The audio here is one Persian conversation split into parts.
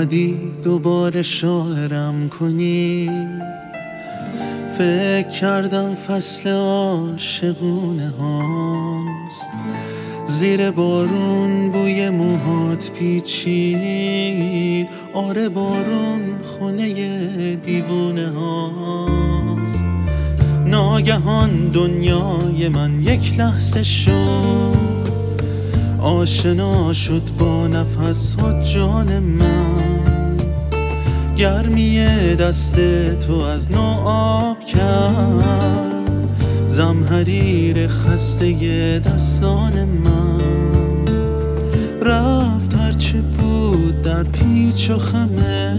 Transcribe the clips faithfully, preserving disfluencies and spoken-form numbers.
اومدی دوباره شاعرم کنی. فکر کردم فصل عاشقونه هاست، زیر بارون بوی موهات پیچید. آره بارون خونه دیوونه هاست. ناگهان دنیای من یک لحظه شد، آشنا شد با نفس ها جان من. گرمی دست تو از نو آب کرد زمحریر خسته دستان من. رفت هرچه بود در پیچ و خمه،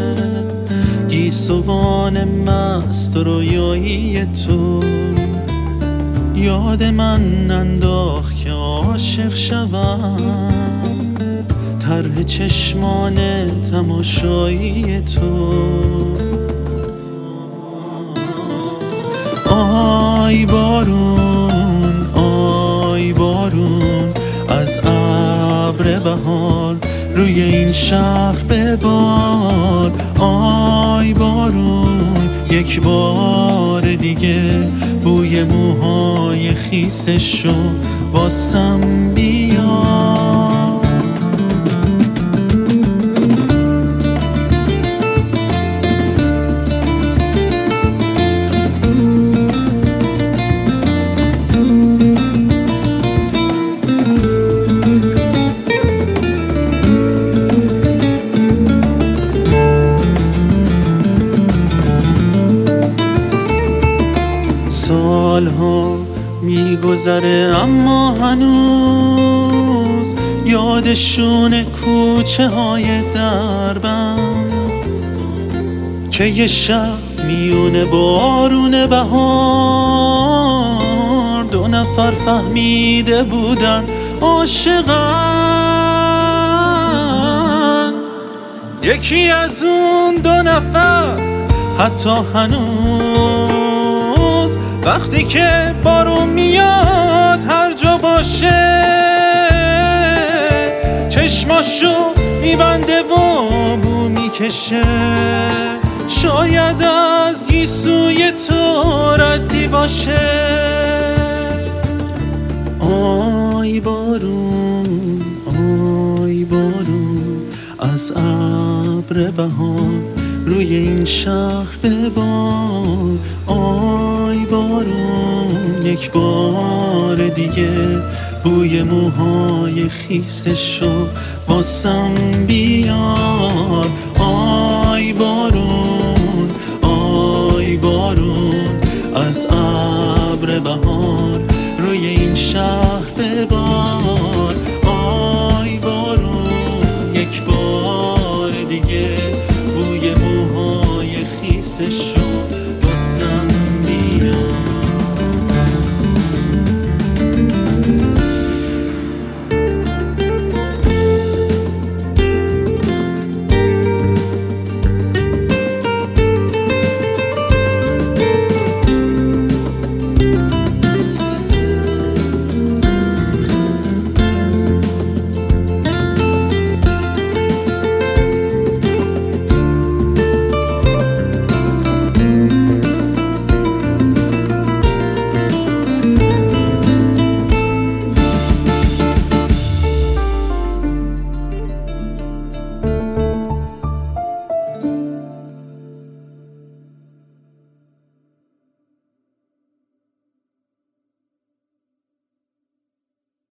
گیسوان مست و رویایی تو. یاد من انداخت که عاشق شوم، طرح چشمان تماشایی تو. آی بارون آی بارون از ابر بهار روی این شهر ببار. آی بارون یک بار دیگه بوی موهای خیسشو واسم بیار. سالها میگذره اما هنوز یادشون کوچه های دربم، که یه شب میونه بارون بهار دو نفر فهمیده بودن عاشقن. یکی از اون دو نفر حتی هنوز وقتی که بارون میاد هر جا باشه چشماشو میبنده و بو میکشه. شاید از گیسوی تو ردی باشه. آی بارون آی بارون از ابر بهار روی این شهر ببار. آی بارون یک بار دیگه بوی موهای خیسشو واسم بیار.